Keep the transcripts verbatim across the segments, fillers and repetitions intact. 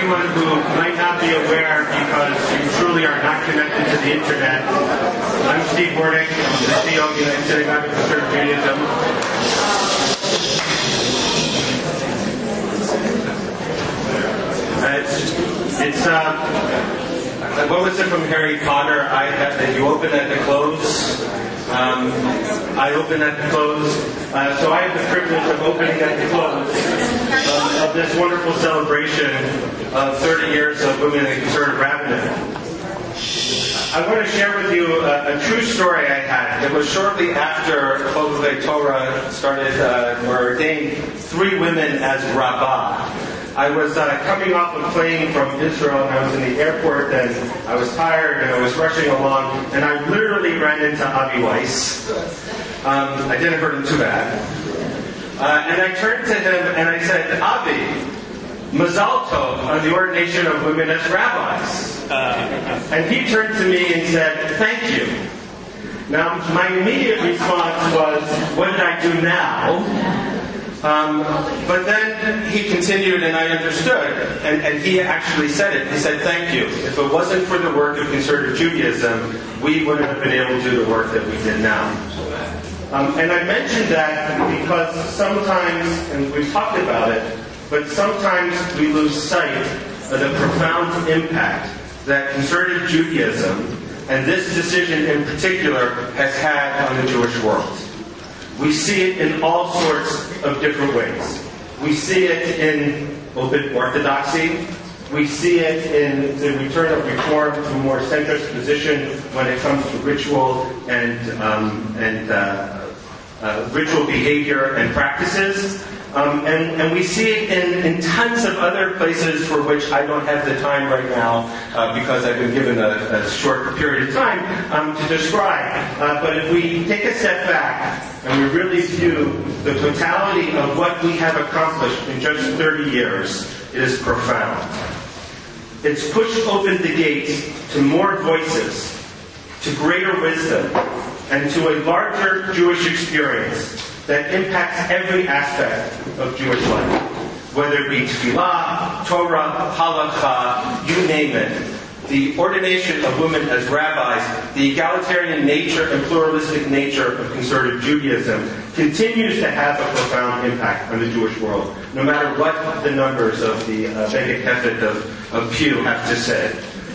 anyone who might not be aware because you truly are not connected to the internet, I'm Steve Wernick, the C E O of the United Synagogue of Conservative Judaism. Uh, it's, it's uh, what was it from Harry Potter? I that you open at the close. Um, I open at the close. Uh, so I have the privilege of opening at the close of, of this wonderful celebration of thirty years of Women in Conservative Rabbinate. I want to share with you a, a true story I had. It was shortly after Chovevei Torah started, uh, were ordained three women as rabbah. I was uh, coming off a plane from Israel, and I was in the airport, and I was tired, and I was rushing along, and I literally ran into Avi Weiss. Um, I didn't hurt him too bad. Uh, and I turned to him, and I said, Avi, Mazal Tov on the ordination of women as rabbis. And he turned to me and said, thank you. Now, my immediate response was, what did I do now? Um, but then he continued, and I understood, and, and he actually said it. He said, thank you. If it wasn't for the work of Conservative Judaism, we wouldn't have been able to do the work that we did now. Um, and I mentioned that because sometimes, and we've talked about it, but sometimes we lose sight of the profound impact that Conservative Judaism, and this decision in particular, has had on the Jewish world. We see it in all sorts of different ways. We see it in open orthodoxy. We see it in the return of reform to a more centrist position when it comes to ritual and um, and uh, uh, ritual behavior and practices. Um, and, and we see it in, in tons of other places for which I don't have the time right now uh, because I've been given a, a short period of time um, to describe. Uh, but if we take a step back and we really view the totality of what we have accomplished in just thirty years, it is profound. It's pushed open the gates to more voices, to greater wisdom, and to a larger Jewish experience that impacts every aspect of Jewish life, whether it be tefillah, Torah, halakha, you name it. The ordination of women as rabbis, the egalitarian nature and pluralistic nature of Conservative Judaism continues to have a profound impact on the Jewish world, no matter what the numbers of the uh, Beged Kefet of, of Pew have to say.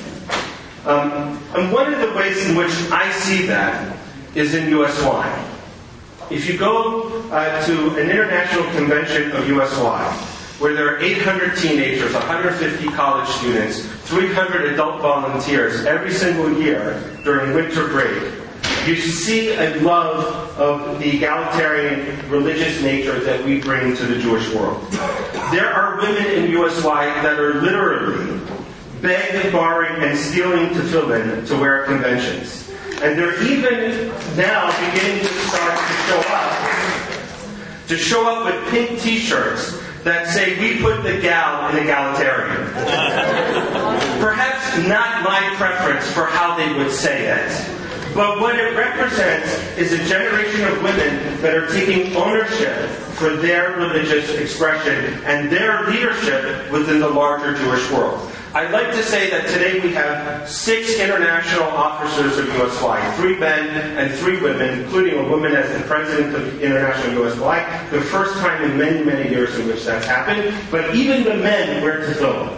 Um, and one of the ways in which I see that is in U S Y. If you go uh, to an international convention of U S Y, where there are eight hundred teenagers, one hundred fifty college students, three hundred adult volunteers every single year during winter break, you see a love of the egalitarian religious nature that we bring to the Jewish world. There are women in U S Y that are literally begging, borrowing, and stealing tefillin to wear at conventions. And they're even now beginning to start to show up. To show up with pink t-shirts that say, we put the gal in egalitarian. Perhaps not my preference for how they would say it, but what it represents is a generation of women that are taking ownership for their religious expression and their leadership within the larger Jewish world. I'd like to say that today we have six international officers of U S Y, three men and three women, including a woman as the president of International U S Y, the first time in many, many years in which that's happened. But even the men wear tefillin.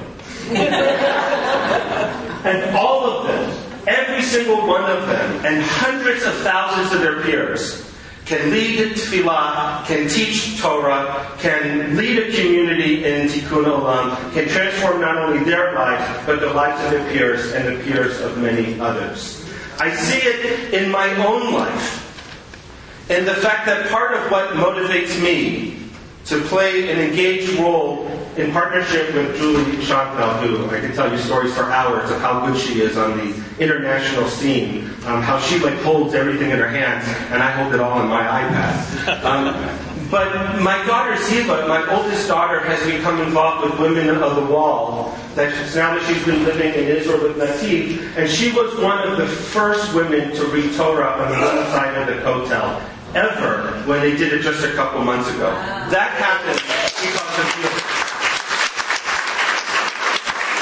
And all of them, every single one of them, and hundreds of thousands of their peers, can lead tefillah, can teach Torah, can lead a community in Tikkun Olam, can transform not only their lives, but the lives of their peers and the peers of many others. I see it in my own life, in the fact that part of what motivates me to play an engaged role in partnership with Julie Schoenfeld, who I can tell you stories for hours of how good she is on the international scene, um, how she like holds everything in her hands, and I hold it all on my iPad. Um, but my daughter Ziva, my oldest daughter, has become involved with Women of the Wall. That's now that she's been living in Israel with Nativ, and she was one of the first women to read Torah on the other side of the Kotel ever, when they did it just a couple months ago. That happened because of you.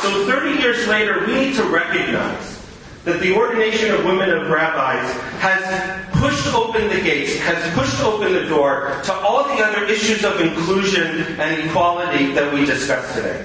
So thirty years later, we need to recognize that the ordination of women of rabbis has pushed open the gates, has pushed open the door to all the other issues of inclusion and equality that we discussed today.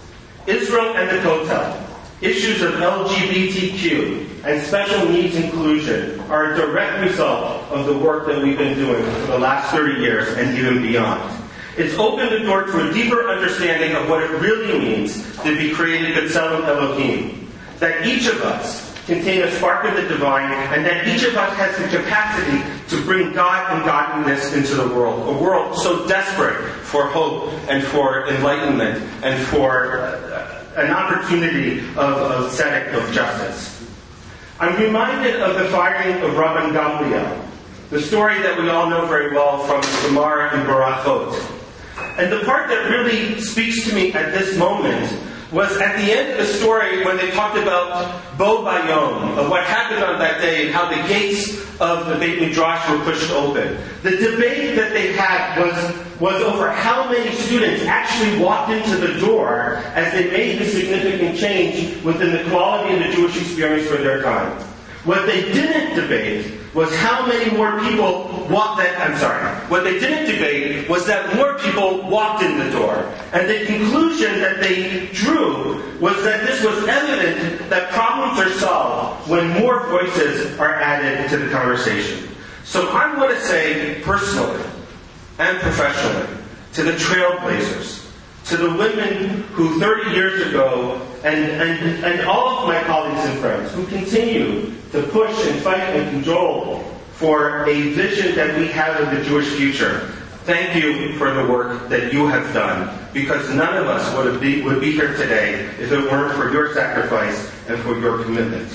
Israel and the Kotel, issues of L G B T Q and special needs inclusion are a direct result of the work that we've been doing for the last thirty years and even beyond. It's opened the door to a deeper understanding of what it really means to be created B'Tselem Elohim. That each of us contain a spark of the divine, and that each of us has the capacity to bring God and godliness into the world. A world so desperate for hope and for enlightenment and for uh, an opportunity of, of tzedek, of justice. I'm reminded of the firing of Rabban Gamliel, the story that we all know very well from Gemara and Barachot. And the part that really speaks to me at this moment was at the end of the story when they talked about Bo Bayom, of what happened on that day and how the gates of the Beit Midrash were pushed open. The debate that they had was, was over how many students actually walked into the door as they made the significant change within the quality of the Jewish experience for their time. What they didn't debate was how many more people walked that, I'm sorry, what they didn't debate was that more people walked in the door. And the conclusion that they drew was that this was evident that problems are solved when more voices are added to the conversation. So I want to say personally and professionally to the trailblazers, to the women who thirty years ago, and, and, and all of my colleagues and friends who continue to push and fight and cajole for a vision that we have of the Jewish future. Thank you for the work that you have done, because none of us would be, would be here today if it weren't for your sacrifice and for your commitment.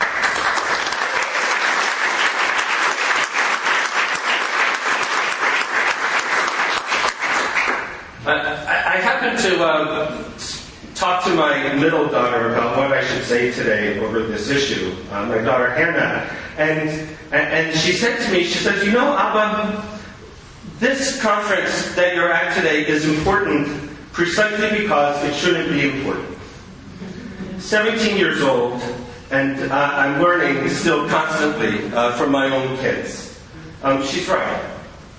I, I happen to uh, talk to my middle daughter about what I should say today over this issue, uh, my daughter Hannah, and and she said to me, she said, you know, Abba, this conference that you're at today is important precisely because it shouldn't be important. seventeen years old, and uh, I'm learning still constantly uh, from my own kids. Um, she's right.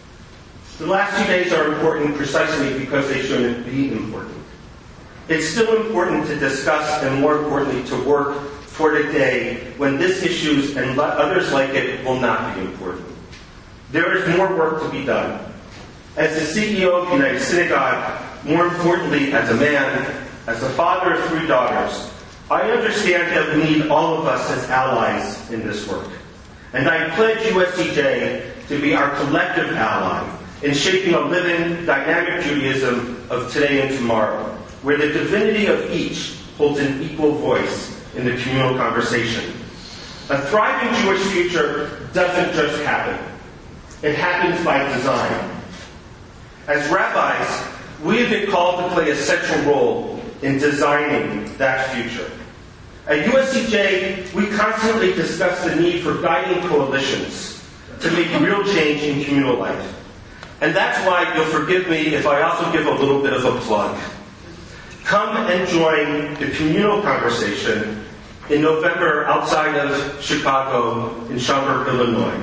The last two days are important precisely because they shouldn't be important. It's still important to discuss and, more importantly, to work for the day when this issues and others like it will not be important. There is more work to be done. As the C E O of the United Synagogue, more importantly, as a man, as a father of three daughters, I understand that we need all of us as allies in this work. And I pledge U S C J to be our collective ally in shaping a living, dynamic Judaism of today and tomorrow, where the divinity of each holds an equal voice in the communal conversation. A thriving Jewish future doesn't just happen. It happens by design. As rabbis, we have been called to play a central role in designing that future. At U S C J, we constantly discuss the need for guiding coalitions to make real change in communal life. And that's why you'll forgive me if I also give a little bit of a plug. Come and join the communal conversation in November outside of Chicago in Schaumburg, Illinois.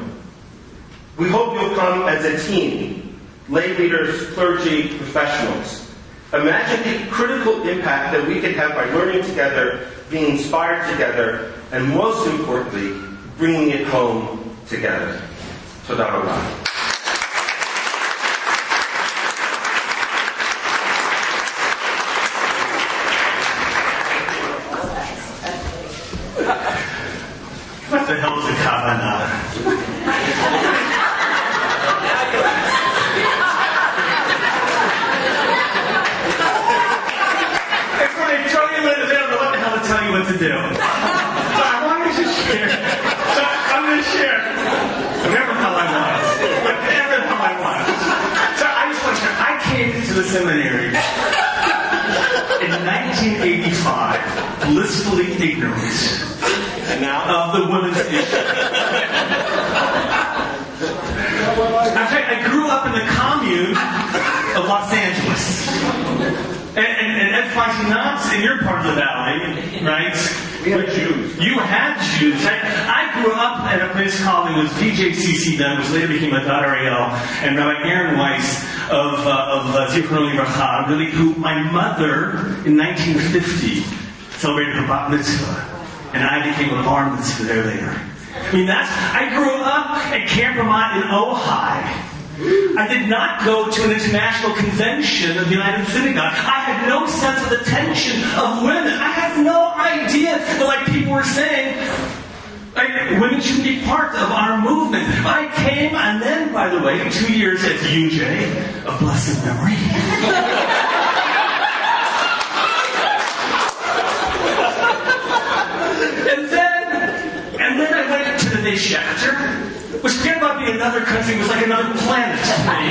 We hope you'll come as a team, lay leaders, clergy, professionals. Imagine the critical impact that we can have by learning together, being inspired together, and most importantly, bringing it home together. Toda Rabah. What the hell is a kavanah? It's when I tell you what to do, I don't know what the hell to tell you what to do. So I wanted to share. So I'm going to share whatever the hell I want. Whatever the hell I want. So I just want to share. I came to the seminary in nineteen eighty-five, blissfully ignorant. And now? Of the women's issue. Fact, I grew up in the commune of Los Angeles. And, and, and Ed Spicy Nuts in your part of the valley, right? We had Jews. You had Jews. I, I grew up at a place called, it was V J C C then, which later became Adat Ariel, and Rabbi Aaron Weiss of, uh, of uh, Zichrono Livracha, really, who my mother in nineteen fifty celebrated her bat mitzvah, and I became a bar mitzvah there later. I mean, that's, I grew up at Camp Vermont in Ojai. I did not go to an international convention of the United Synagogue. I had no sense of the tension of women. I had no idea that, like people were saying, like, women should be part of our movement. I came, and then, by the way, two years at U J, of blessed memory. and then, and then I went to the Day Schechter, which forget about being another country, was like another planet to me.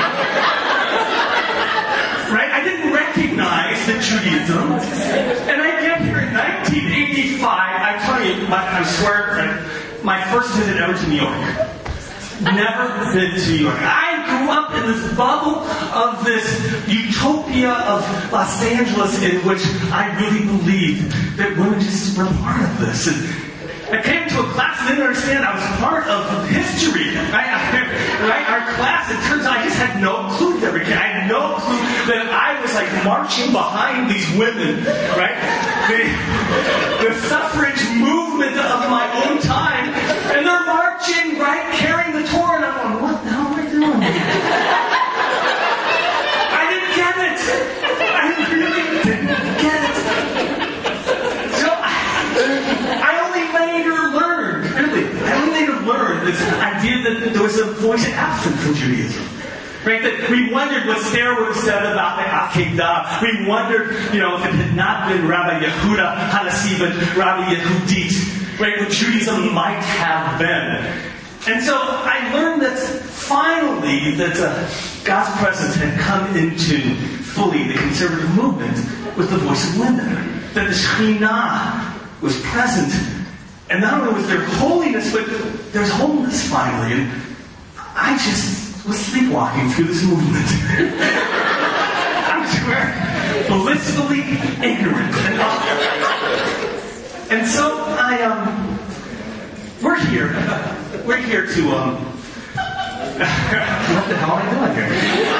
Right? I didn't recognize the Judaism. And I get here in nineteen eighty-five, I tell you, my, I swear, my first visit ever to New York. Never been to New York. I grew up in this bubble of this utopia of Los Angeles in which I really believed that women just were part of this. And I came to a class and didn't understand I was part of history. Right? right? Our class, it turns out I just had no clue that I had no clue that I was like marching behind these women. Right? The, the suffrage movement of my own time. And they're marching, right? Carrying the Torah. And I'm going, what the hell am I doing? I didn't get it. I really didn't get it. So I, I only later learned, really, I only later learned this idea that there was a voice absent from Judaism. Right? That we wondered what Sarah would have said about the Akedah. We wondered, you know, if it had not been Rabbi Yehuda Hanassi, but Rabbi Yehudit, right, what Judaism might have been. And so I learned that finally that uh, God's presence had come into fully the conservative movement with the voice of women. That the Shekhinah was present. And not only was there holiness, but there's wholeness finally. And I just was sleepwalking through this movement. I swear, blissfully ignorant. And, uh, and so I, um, we're here. We're here to, um, what the hell am I doing here?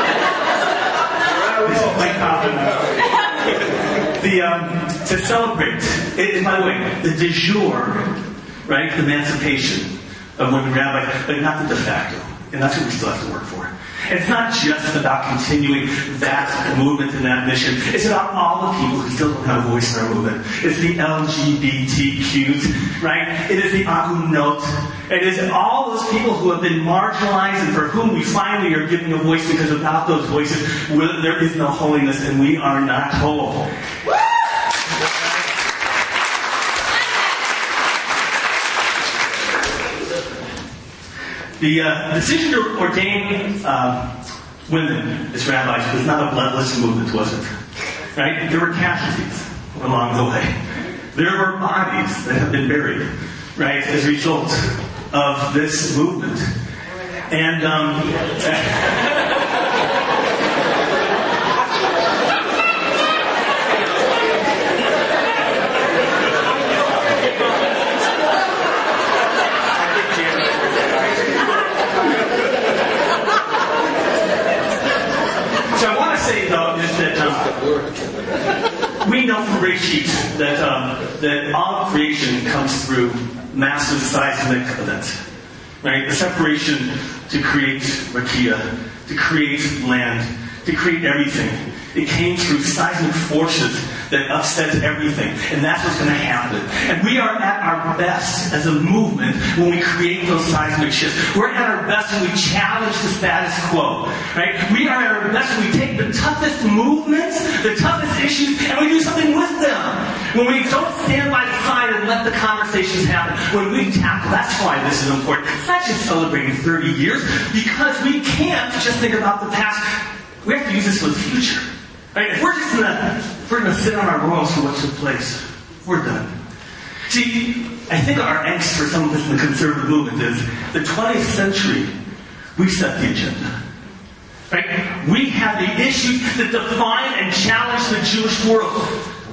This is my coffin. The, um, to celebrate, it, and by the way, the de jure, right, the emancipation of women rabbis, but not the de facto. And that's what we still have to work for. And it's not just about continuing that movement and that mission. It's about all the people who still don't have a voice in our movement. It's the L G B T Qs, right? It is the Agunot. It is all those people who have been marginalized and for whom we finally are giving a voice, because without those voices, there is no holiness and we are not whole. The uh, decision to ordain uh, women as rabbis was not a bloodless movement, was it? Right? There were casualties along the way. There were bodies that have been buried, right, as a result of this movement. And um, we know from Bereshit that um, that all creation comes through massive seismic events, right? The separation to create Rakia, to create land, to create everything. It came through seismic forces that upset everything, and that's what's going to happen. And we are at our best as a movement when we create those seismic shifts. We're at our best when we challenge the status quo, right? We are at our best when we take the toughest movements, the toughest issues, and we do something with them. When we don't stand by the side and let the conversations happen. When we tackle, that's why this is important. It's not just celebrating thirty years, because we can't just think about the past. We have to use this for the future. Right? If we're just gonna, if we're gonna sit on our laurels for what took place, we're done. See, I think our angst for some of us in the conservative movement is the twentieth century, we set the agenda. Right? We have the issues that define and challenge the Jewish world.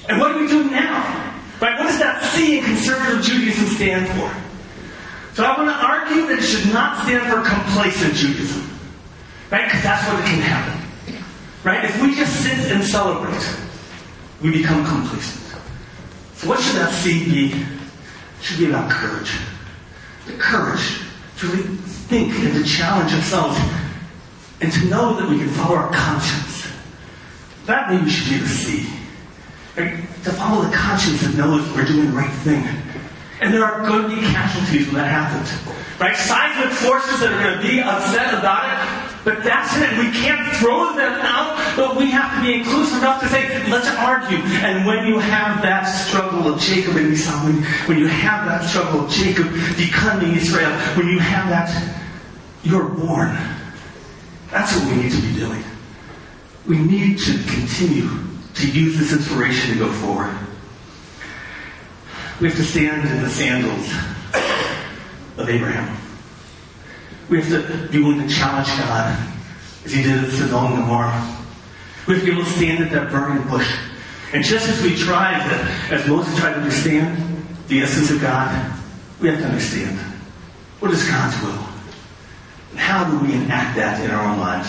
And what do we do now? Right? What does that C in conservative Judaism stand for? So I want to argue that it should not stand for complacent Judaism. Right? Because that's what can happen. Right? If we just sit and celebrate, we become complacent. So what should that C be? It should be about courage. The courage to really think and to challenge ourselves and to know that we can follow our conscience. That maybe should be the C. Right? To follow the conscience that knows we're doing the right thing. And there are going to be casualties when that happens. Right? Seismic forces that are going to be upset about it. But that's it. We can't throw them out, but we have to be inclusive enough to say, let's argue. And when you have that struggle of Jacob and Esau, when, when you have that struggle of Jacob becoming Israel, when you have that, you're born. That's what we need to be doing. We need to continue to use this inspiration to go forward. We have to stand in the sandals of Abraham. We have to be willing to challenge God as he did at Sodom and Gomorrah. We have to be able to stand at that burning bush. And just as we tried, to, as Moses tried to understand the essence of God, we have to understand what is God's will. And how do we enact that in our own lives?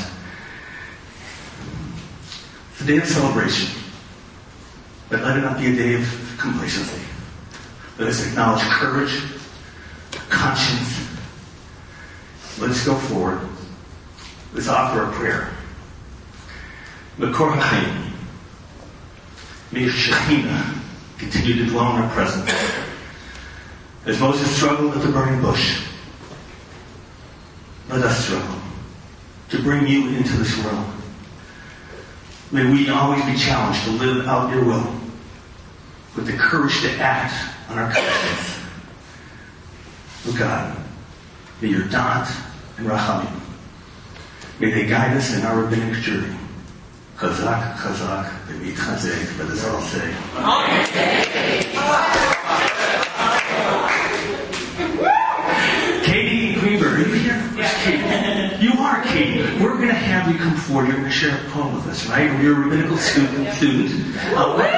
It's a day of celebration. But let it not be a day of complacency. Let us acknowledge courage, conscience. Let us go forward. Let's offer a prayer. Makor HaChaim. May your Shekhinah continue to dwell in our presence. As Moses struggled at the burning bush, let us struggle to bring you into this world. May we always be challenged to live out your will with the courage to act on our conscience. Oh God, may your Da'at and Rachamim, may they guide us in our rabbinic journey. Chazak, chazak, and mitchazek. Let us all say. Katie Greenberg, are you here? Where's Katie? You are Katie. We're going to have you come forward. You're going to share a poem with us, right? You're a rabbinical student. student. Uh, what,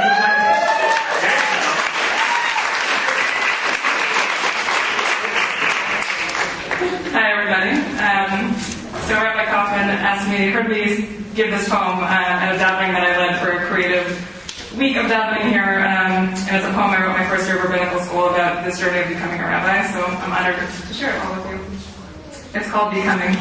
Hi, everybody. Um, so Rabbi Kaufman asked me, heard me give this poem uh, at a davening that I led for a creative week of davening here. Um, and it's a poem I wrote my first year of rabbinical school about this journey of becoming a rabbi. So I'm honored to share it all with you. It's called Becoming.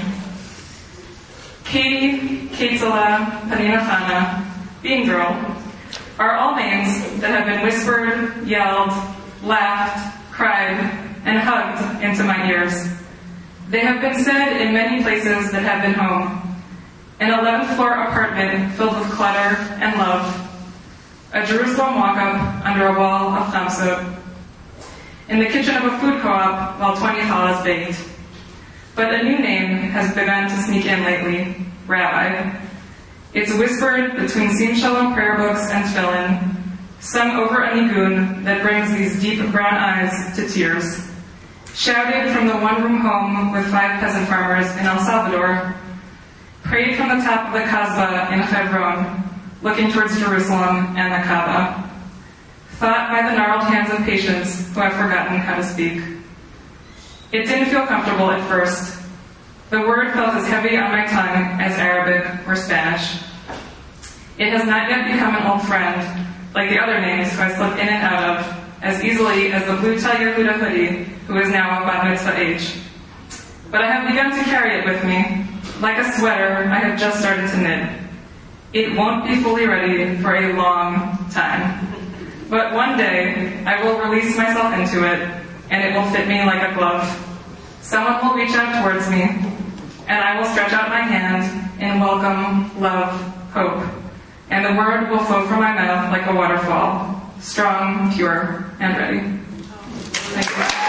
Katie, Ketzela, Panina Chana, Bean Girl are all names that have been whispered, yelled, laughed, cried, and hugged into my ears. They have been said in many places that have been home. An eleventh floor apartment filled with clutter and love. A Jerusalem walk-up under a wall of chamsut. In the kitchen of a food co-op while twenty challahs baked. But a new name has begun to sneak in lately, Rabbi. It's whispered between Sim Shalom prayer books and tefillin, sung over a nigun that brings these deep brown eyes to tears. Shouted from the one-room home with five peasant farmers in El Salvador. Prayed from the top of the Kasbah in Hebron, looking towards Jerusalem and the Kaaba. Thought by the gnarled hands of patients who have forgotten how to speak. It didn't feel comfortable at first. The word felt as heavy on my tongue as Arabic or Spanish. It has not yet become an old friend, like the other names who I slip in and out of, as easily as the blue Tal Yehuda hoodie, who is now of Bat Mitzvah age. But I have begun to carry it with me, like a sweater I have just started to knit. It won't be fully ready for a long time. But one day, I will release myself into it, and it will fit me like a glove. Someone will reach out towards me, and I will stretch out my hand in welcome, love, hope. And the word will flow from my mouth like a waterfall, strong, pure, and ready. Thank you.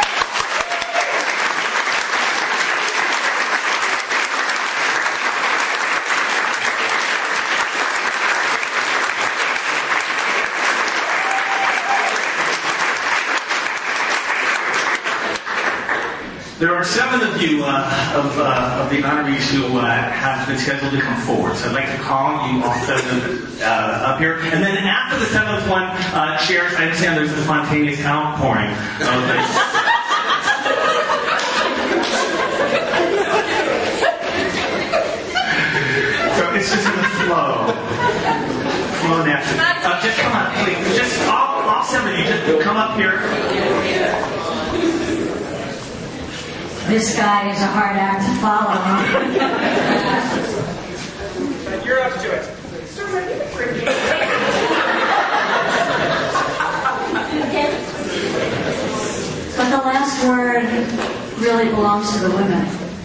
There are seven of you uh, of, uh, of the honorees who uh, have been scheduled to come forward. So I'd like to call you all seven uh, up here. And then after the seventh one uh, shares, I understand there's a spontaneous outpouring of this. So it's just going to flow. Flow naturally. Uh, just come on, please. Just all, all seven of you, just come up here. This guy is a hard act to follow. But you're up to it. But the last word really belongs to the women.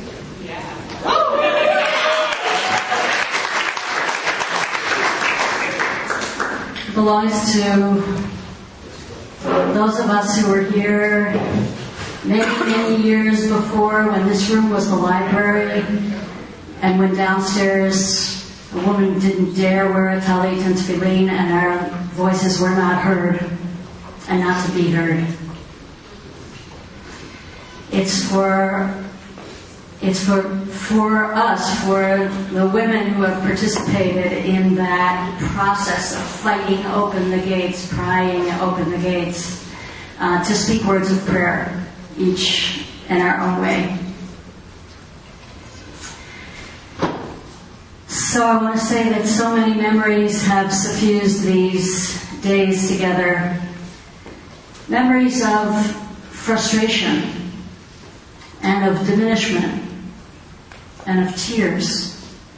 It belongs to those of us who were here many, many years before, when this room was the library, and when downstairs a woman didn't dare wear a talit and tefillin, and our voices were not heard and not to be heard. It's for it's for for us, for the women who have participated in that process of fighting open the gates, prying open the gates, uh, to speak words of prayer, each in our own way. So I want to say that so many memories have suffused these days together. Memories of frustration and of diminishment and of tears.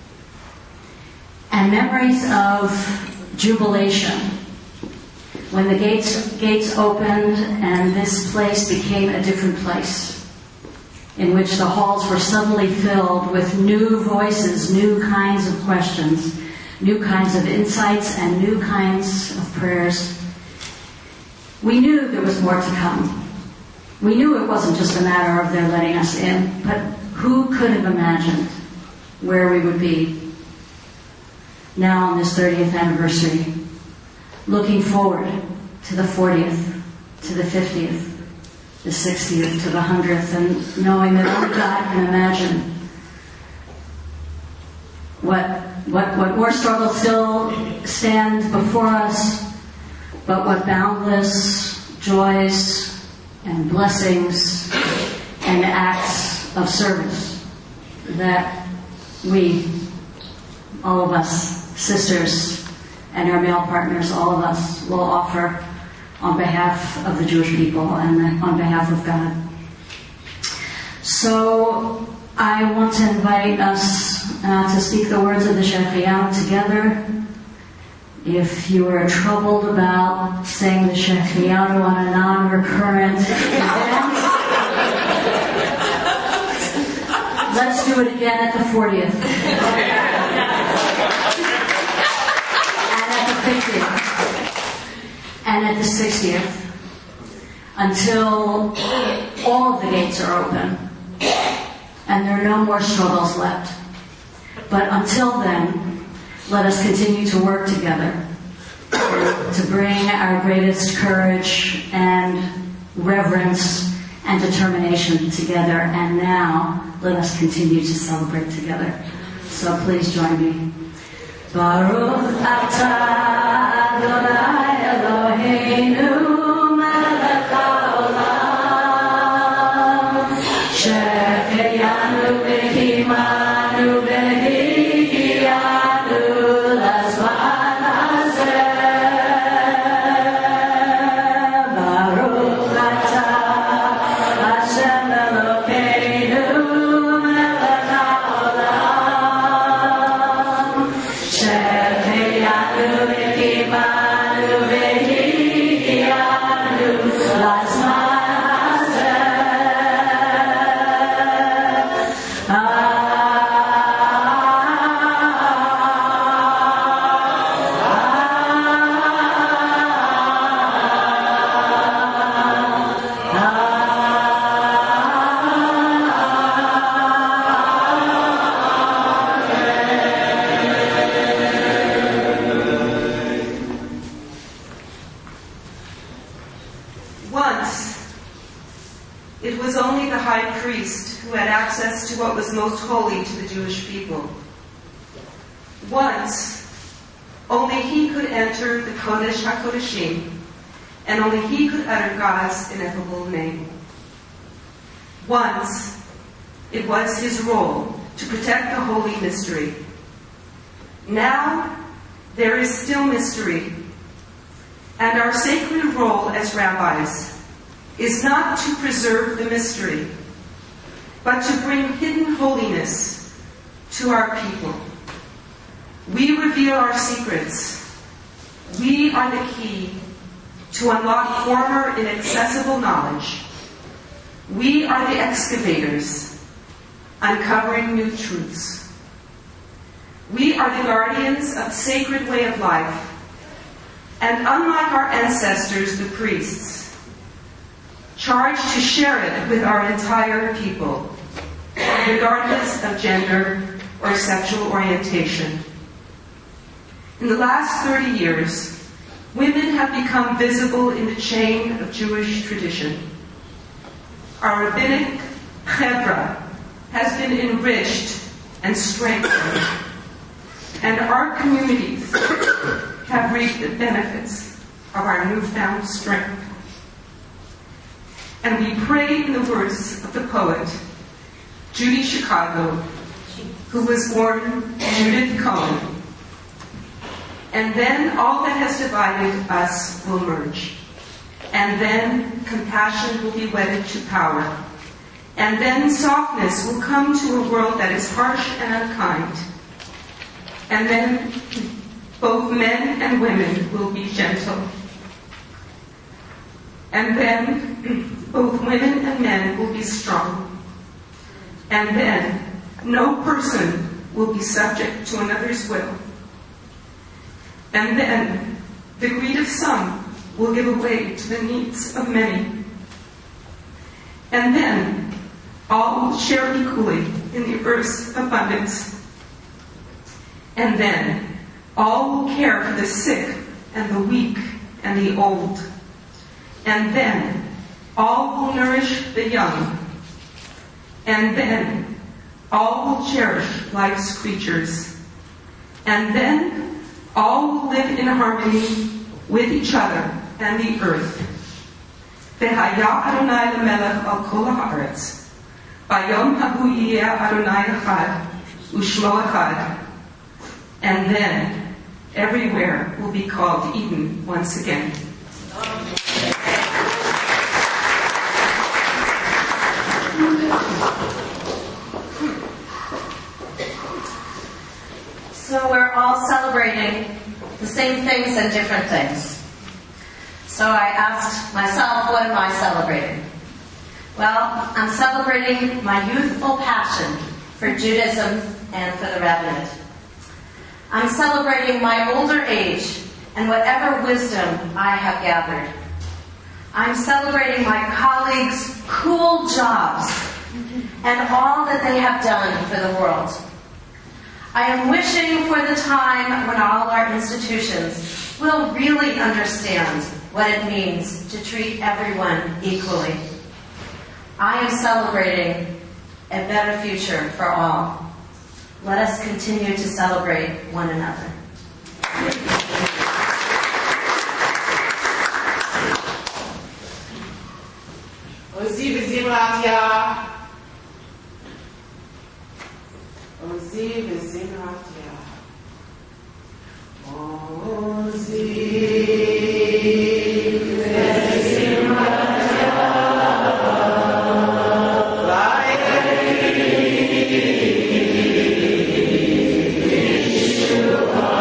And memories of jubilation, when the gates gates opened and this place became a different place, in which the halls were suddenly filled with new voices, new kinds of questions, new kinds of insights, and new kinds of prayers. We knew there was more to come. We knew it wasn't just a matter of their letting us in, but who could have imagined where we would be now on this thirtieth anniversary, looking forward to the fortieth, to the fiftieth, the sixtieth, to the hundredth, and knowing that only God can imagine what what what more struggles still stand before us, but what boundless joys and blessings and acts of service that we, all of us, sisters and our male partners, all of us, will offer on behalf of the Jewish people and on behalf of God. So I want to invite us uh, to speak the words of the Shehecheyanu together. If you are troubled about saying the Shehecheyanu on a non-recurrent event, let's do it again at the fortieth. And at the fiftieth. And at the sixtieth. Until all of the gates are open. And there are no more struggles left. But until then, let us continue to work together to bring our greatest courage and reverence and determination together. And now, let us continue to celebrate together. So please join me. Baruch atah Adonai Eloheinu melech haolam shehecheyanu v'kimanu v'higiyanu lazman hazeh. Baruch atah Hashem Elokeinu melech haolam shehecheyanu v'kimanu v'higiyanu lazman Once, it was only the high priest who had access to what was most holy to the Jewish people. Once, Only he could enter the Kodesh HaKodeshim, and only he could utter God's ineffable name. Once, it was his role to protect the holy mystery. Now, there is still mystery, and our sacred role as rabbis is not to preserve the mystery, but to bring hidden holiness to our people. We reveal our secrets. We are the key to unlock former inaccessible knowledge. We are the excavators, uncovering new truths. We are the guardians of the sacred way of life, and unlike our ancestors, the priests, charged to share it with our entire people, regardless of gender or sexual orientation. In the last thirty years, women have become visible in the chain of Jewish tradition. Our rabbinic chevra has been enriched and strengthened, and our communities have reaped the benefits of our newfound strength. And we pray in the words of the poet Judy Chicago, who was born Judith Cohen. And then all that has divided us will merge. And then compassion will be wedded to power. And then softness will come to a world that is harsh and unkind. And then both men and women will be gentle. And then both women and men will be strong. And then no person will be subject to another's will. And then the greed of some will give way to the needs of many. And then all will share equally in the earth's abundance. And then all will care for the sick and the weak and the old. And then all will nourish the young. And then all will cherish life's creatures. And then all will live in harmony with each other and the earth. V'haya Adonai l'melech al kol haaretz. Bayom hahu yiyeh Adonai echad, u'shmo echad. And then everywhere will be called Eden once again. So we're all celebrating the same things and different things. So I asked myself, what am I celebrating? Well, I'm celebrating my youthful passion for Judaism and for the rabbinate. I'm celebrating my older age and whatever wisdom I have gathered. I'm celebrating my colleagues' cool jobs and all that they have done for the world. I am wishing for the time when all our institutions will really understand what it means to treat everyone equally. I am celebrating a better future for all. Let us continue to celebrate one another. Ozi v'zimratia. Ozi v'zimratia. Ozi v'zimratia. Like Yeshua.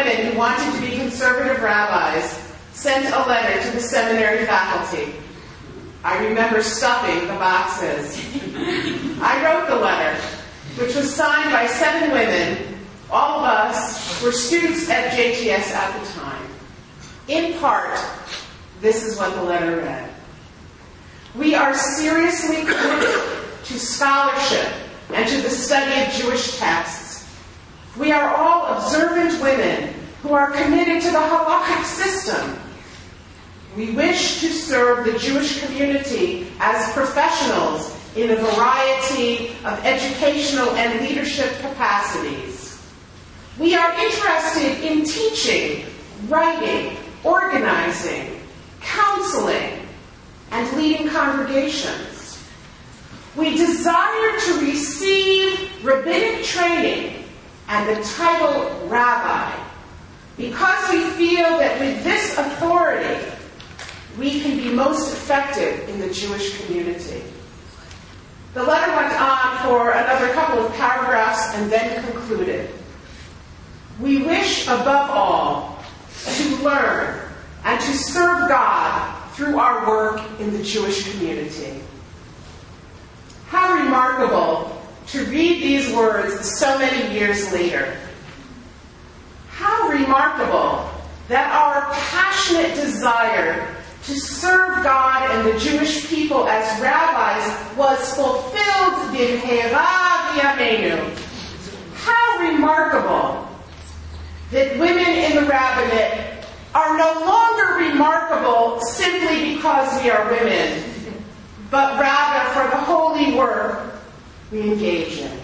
women who wanted to be conservative rabbis sent a letter to the seminary faculty. I remember stuffing the boxes. I wrote the letter, which was signed by seven women. All of us were students at J T S at the time. In part, this is what the letter read. We are seriously committed to scholarship and to the study of Jewish texts. We are all observant women who are committed to the halakhic system. We wish to serve the Jewish community as professionals in a variety of educational and leadership capacities. We are interested in teaching, writing, organizing, counseling, and leading congregations. We desire to receive rabbinic training and the title rabbi because we feel that with this authority, we can be most effective in the Jewish community. The letter went on for another couple of paragraphs and then concluded. We wish above all to learn and to serve God through our work in the Jewish community. How remarkable to read these words so many years later. How remarkable that our passionate desire to serve God and the Jewish people as rabbis was fulfilled b'mheira b'yameinu. How remarkable that women in the rabbinate are no longer remarkable simply because we are women, but rather for the holy work we engage in.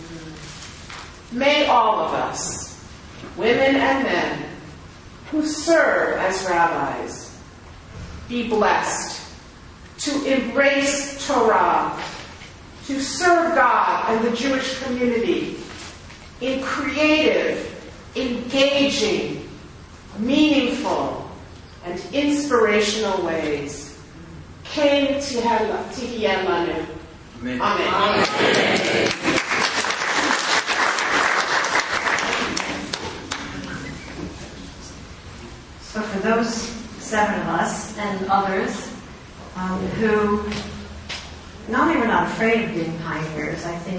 May all of us, women and men, who serve as rabbis, be blessed to embrace Torah, to serve God and the Jewish community in creative, engaging, meaningful, and inspirational ways. Ken Tihiyeh Lanu. Amen. Amen. So for those seven of us and others um, who not only were not afraid of being pioneers, I think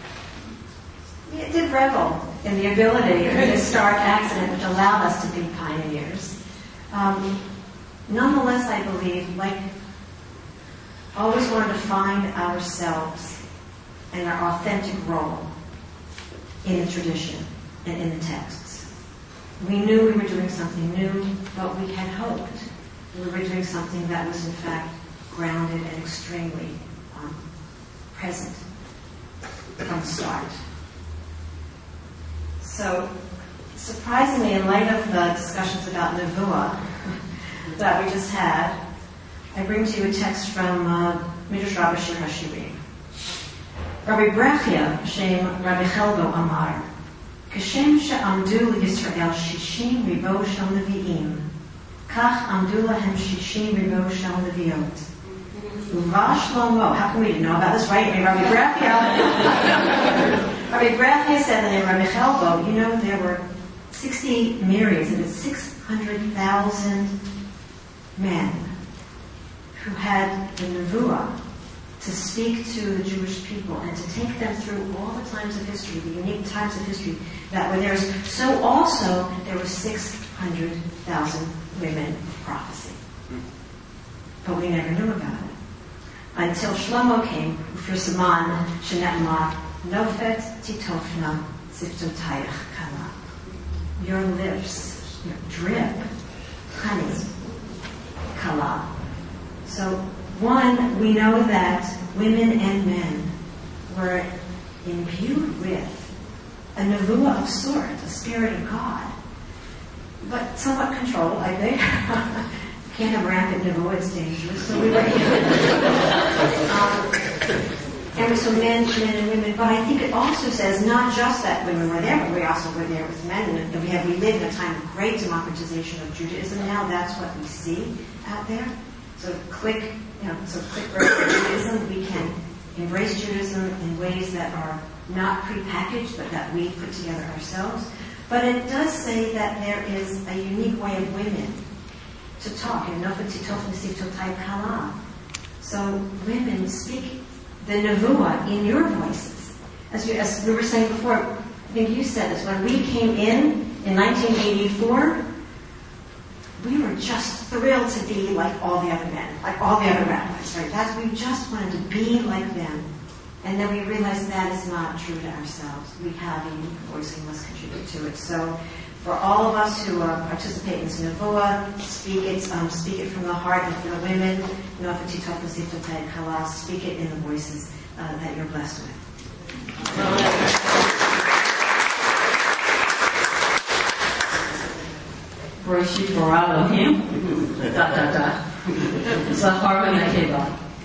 it did revel in the ability of the historic accident which allowed us to be pioneers. Um, nonetheless, I believe, like, always wanted to find ourselves and our authentic role in the tradition and in the texts. We knew we were doing something new, but we had hoped we were doing something that was in fact grounded and extremely um, present from the start. So, surprisingly, in light of the discussions about Nevuah that we just had, I bring to you a text from uh, Midrash Rabbah Shir HaShirim. Rabbi Brachia, Shem Rabbi Chelbo Amar, Kashem she'amdu l'Yisrael shishim ribo shel nevi'im, kach amdu lahem shishim ribo shel nevi'ot. Uva Shlomo, how can we know about this, right? And Rabbi Brachia, Rabbi Brachia said that in Rabbi Chelbo, you know, there were sixty myriads, and it's six hundred thousand men who had the Nevuah to speak to the Jewish people and to take them through all the times of history, the unique times of history that were theirs. So also, there were six hundred thousand women of prophecy. But we never knew about it. Until Shlomo came, Ufirsaman, Shenetma, Nofet Titofna, Siftotayach Kala. Your lips, your drip, honey, Kala. So, one, we know that women and men were imbued with a nevuah of sorts, a spirit of God, but somewhat controlled, I think. Can't have rampant nevuah, it's dangerous. So we were um, and so men, men and women, but I think it also says not just that women were there, but we also were there with men, and we have we live in a time of great democratization of Judaism now. That's what we see out there. So click, you know, so click right Judaism. We can embrace Judaism in ways that are not prepackaged, but that we put together ourselves. But it does say that there is a unique way of women to talk. So women speak the nevuah in your voices. As, you, as we were saying before, I think you said this, when we came in in nineteen eighty-four, we were just thrilled to be like all the other men, like all the other rabbis, right? That's, we just wanted to be like them. And then we realized that is not true to ourselves. We have a unique voice and must contribute to it. So for all of us who uh, participate in this nevuah, speak it, um, speak it from the heart, and for the women, speak it in the voices uh, that you're blessed with. Bereshit bara Elohim, dot, dot, dot. Zachar v'nekeva.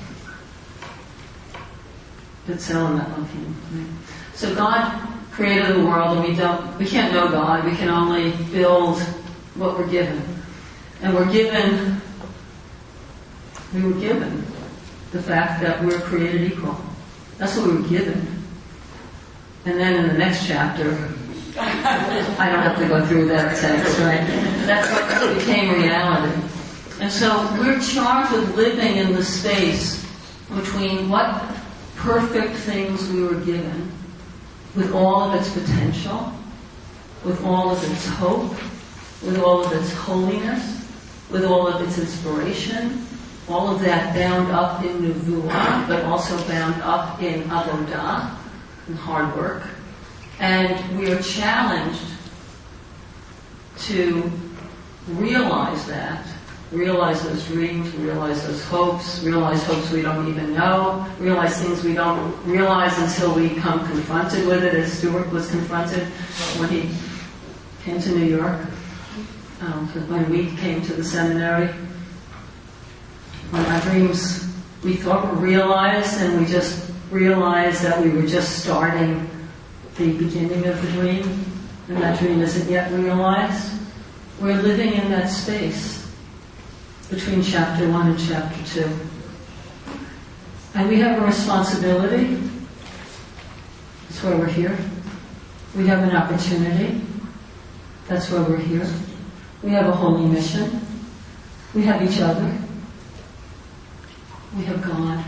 B'tselem Elohim. So God created the world, and we don't, we can't know God. We can only build what we're given. And we're given, we were given the fact that we're created equal. That's what we were given. And then in the next chapter, I don't have to go through that text, right? That's what became reality. And so we're charged with living in the space between what perfect things we were given, with all of its potential, with all of its hope, with all of its holiness, with all of its inspiration, all of that bound up in nevuah, but also bound up in avodah, in hard work. And we are challenged to realize that, realize those dreams, realize those hopes, realize hopes we don't even know, realize things we don't realize until we come confronted with it, as Stuart was confronted when he came to New York, um, when we came to the seminary. When our dreams we thought were realized, and we just realized that we were just starting the beginning of the dream, and that dream isn't yet realized. We're living in that space between chapter one and chapter two. And we have a responsibility. That's why we're here. We have an opportunity. That's why we're here. We have a holy mission. We have each other. We have God.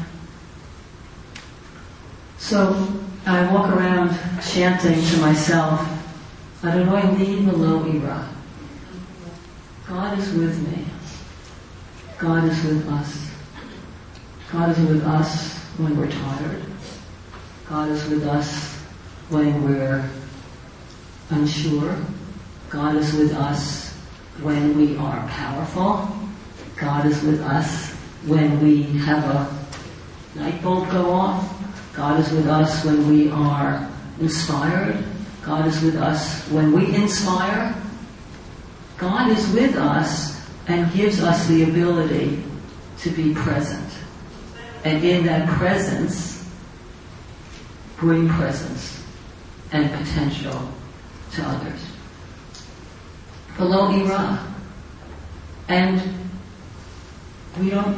So I walk around chanting to myself, Adonai li v'lo ira. God is with me. God is with us. God is with us when we're tired. God is with us when we're unsure. God is with us when we are powerful. God is with us when we have a light bulb go off. God is with us when we are inspired. God is with us when we inspire. God is with us and gives us the ability to be present. And in that presence, bring presence and potential to others. Below Ira. And we don't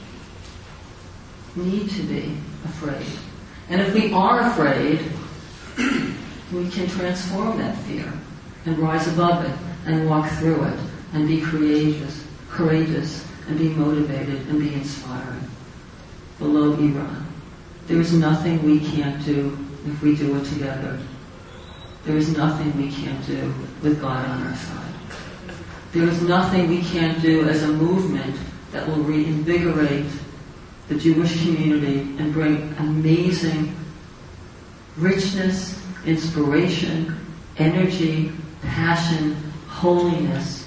need to be afraid. And if we are afraid, we can transform that fear and rise above it and walk through it and be courageous, courageous and be motivated and be inspiring. Below Ira. There is nothing we can't do if we do it together. There is nothing we can't do with God on our side. There is nothing we can't do as a movement that will reinvigorate the Jewish community and bring amazing richness, inspiration, energy, passion, holiness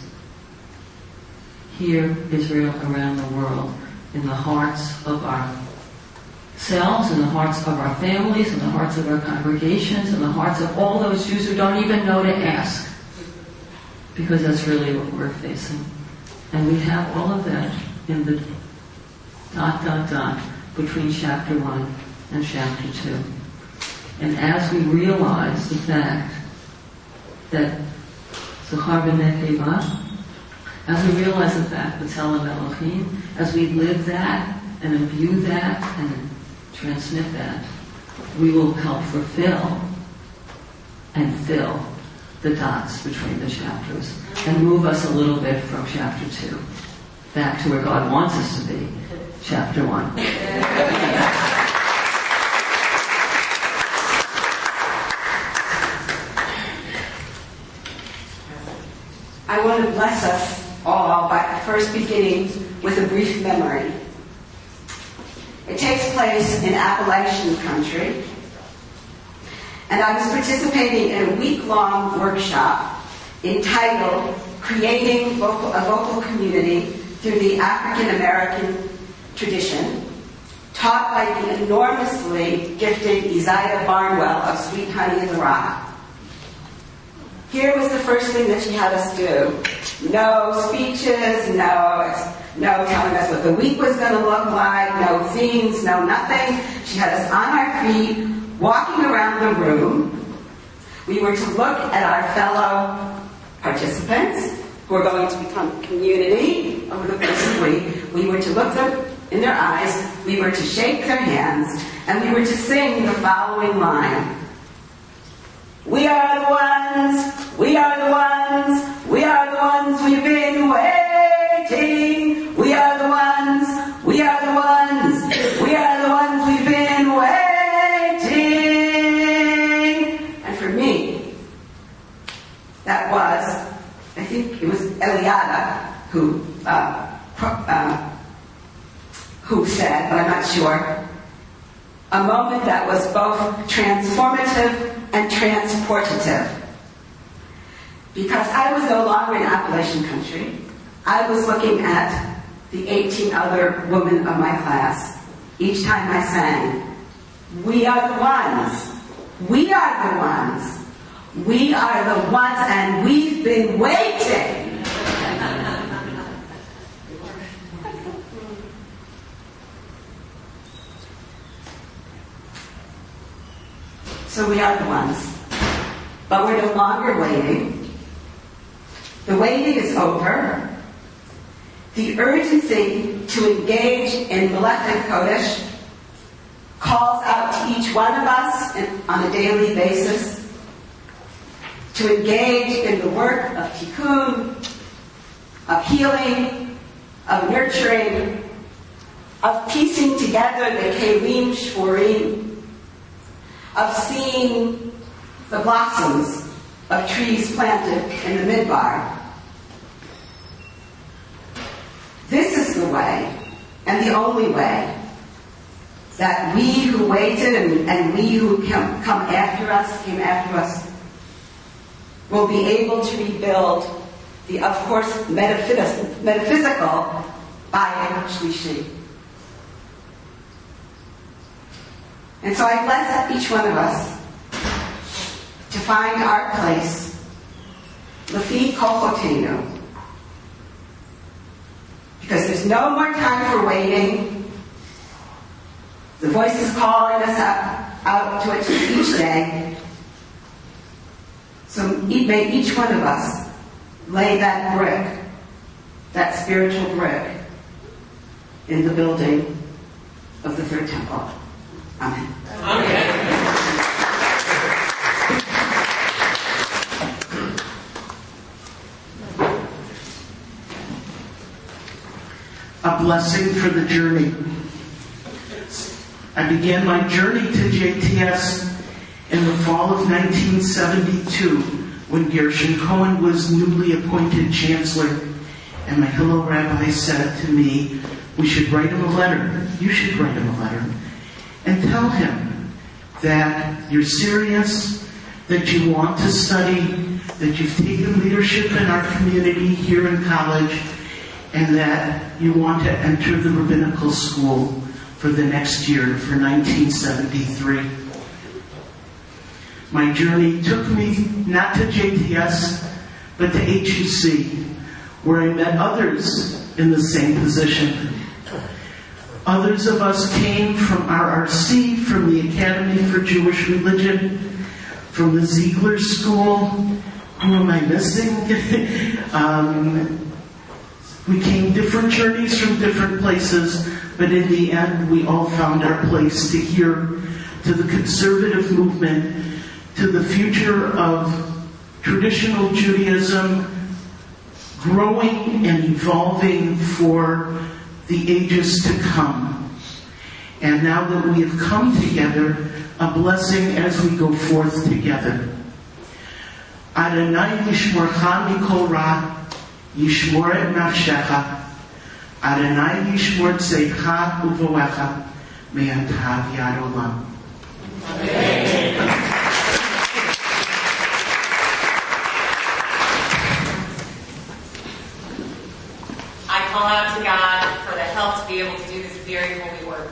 here, Israel, around the world, in the hearts of ourselves, in the hearts of our families, in the hearts of our congregations, in the hearts of all those Jews who don't even know to ask, because that's really what we're facing. And we have all of that in the dot, dot, dot between chapter one and chapter two. And as we realize the fact that Zachar v'nekeva, as we realize the fact that B'Tselem Elohim, as we live that and imbue that and transmit that, we will help fulfill and fill the dots between the chapters and move us a little bit from chapter two back to where God wants us to be, chapter one. I want to bless us all by first beginning with a brief memory. It takes place in Appalachian country, and I was participating in a week-long workshop entitled Creating Vocal, a Vocal Community Through the African American Tradition, taught by the enormously gifted Isaiah Barnwell of Sweet Honey in the Rock. Here was the first thing that she had us do. No speeches, no, no telling us what the week was going to look like, no themes, no nothing. She had us on our feet, walking around the room. We were to look at our fellow participants who are going to become community over the course of the week. We were to look them in their eyes, we were to shake their hands, and we were to sing the following line. We are the ones, we are the ones, we are the ones we've been waiting. We are the ones, we are the ones, we are the ones we've been waiting. And for me, that was, I think it was Eliada who, uh, uh, who said, but I'm not sure, a moment that was both transformative and transportative. Because I was no longer in Appalachian country. I was looking at the eighteen other women of my class. Each time I sang, we are the ones. We are the ones. We are the ones, and we've been waiting. So we are the ones. But we're no longer waiting. The waiting is over. The urgency to engage in Melech Kodesh calls out to each one of us in, on a daily basis to engage in the work of tikkun, of healing, of nurturing, of piecing together the kelim shvurim, of seeing the blossoms of trees planted in the midbar. This is the way, and the only way, that we who waited and, and we who come, come after us, came after us, will be able to rebuild the, of course, metaphys- metaphysical Bayit Shlishi. And so I bless each one of us to find our place, Lefi Kochotenu, because there's no more time for waiting. The voice is calling us out, out to it each day. So may each one of us lay that brick, that spiritual brick, in the building of the third temple. Amen. Amen. A blessing for the journey. I began my journey to J T S in the fall of nineteen seventy-two when Gershon Cohen was newly appointed chancellor, and my Hillel rabbi said to me, we should write him a letter. You should write him a letter. And tell him that you're serious, that you want to study, that you've taken leadership in our community here in college, and that you want to enter the rabbinical school for the next year, for nineteen seventy-three. My journey took me not to J T S, but to H U C, where I met others in the same position. Others of us came from R R C, from the Academy for Jewish Religion, from the Ziegler School. Who am I missing? um, we came different journeys from different places, but in the end, we all found our place to hear to the conservative movement, to the future of traditional Judaism growing and evolving for the ages to come. And now that we have come together, a blessing as we go forth together. Adonai yishmorcha mikol ra, yishmor et nafshecha. Adonai yishmor tzeicha uvoecha, me'ata v'ad olam. I call out to God for the help to be able to do this very holy work.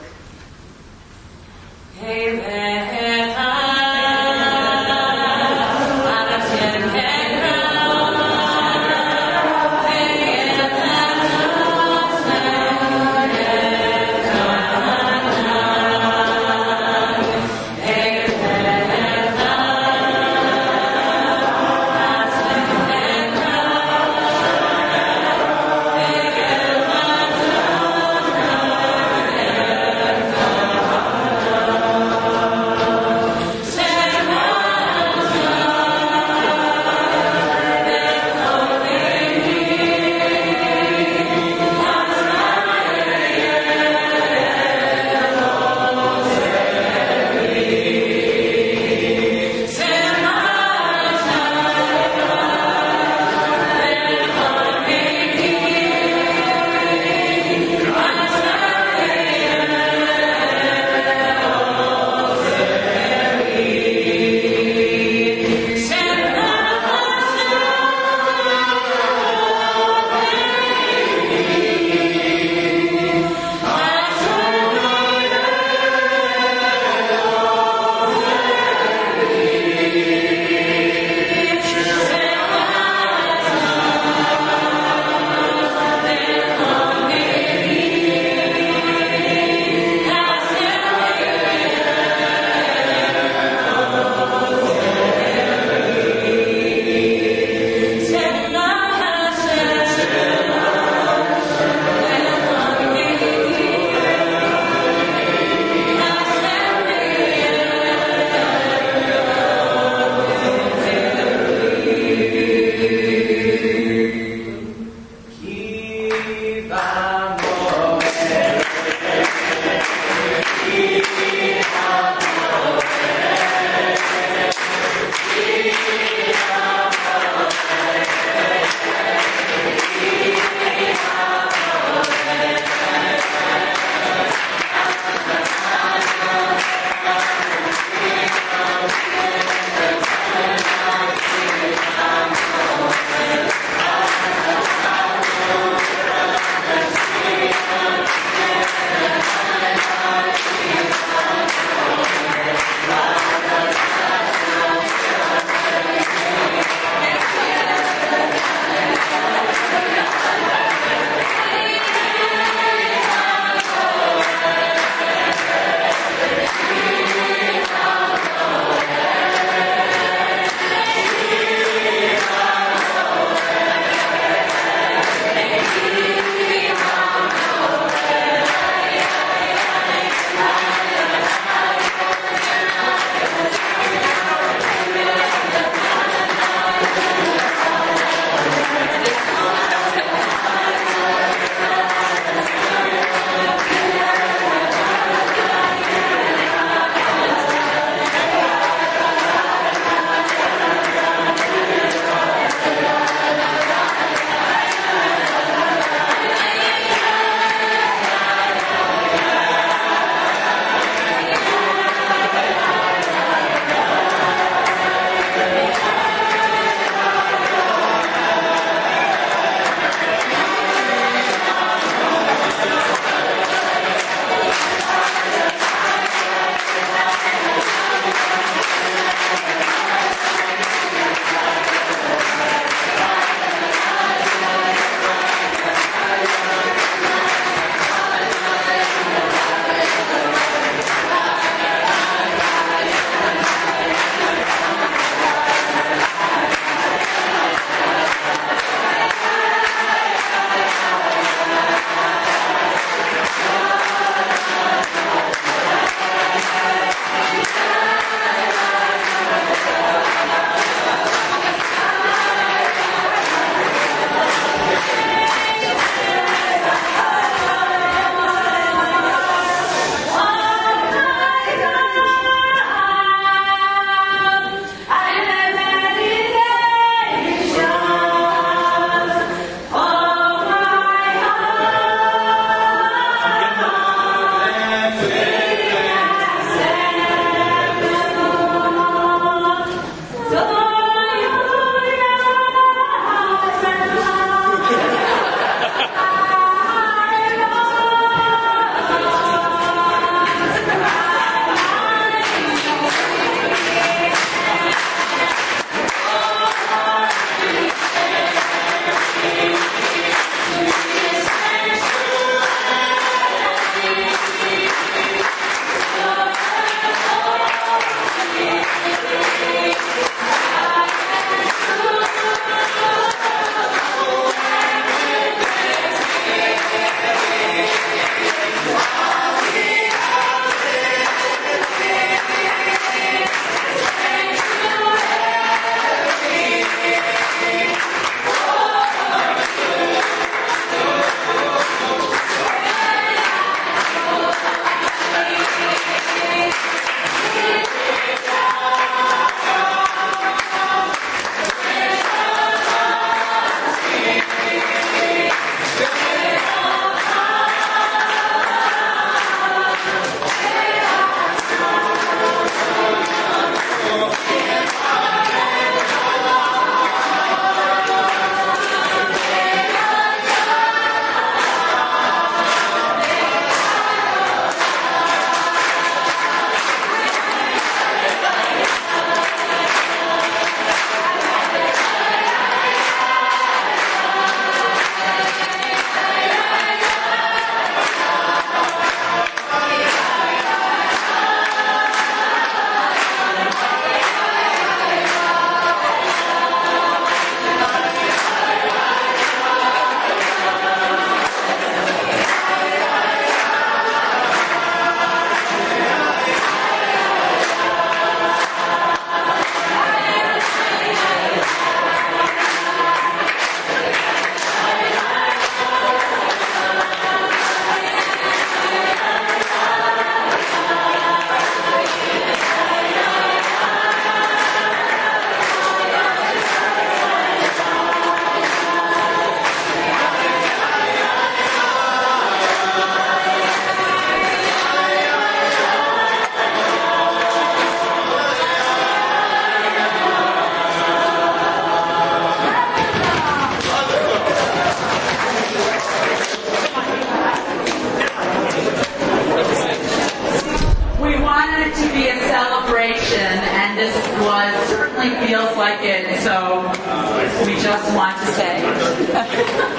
Amen.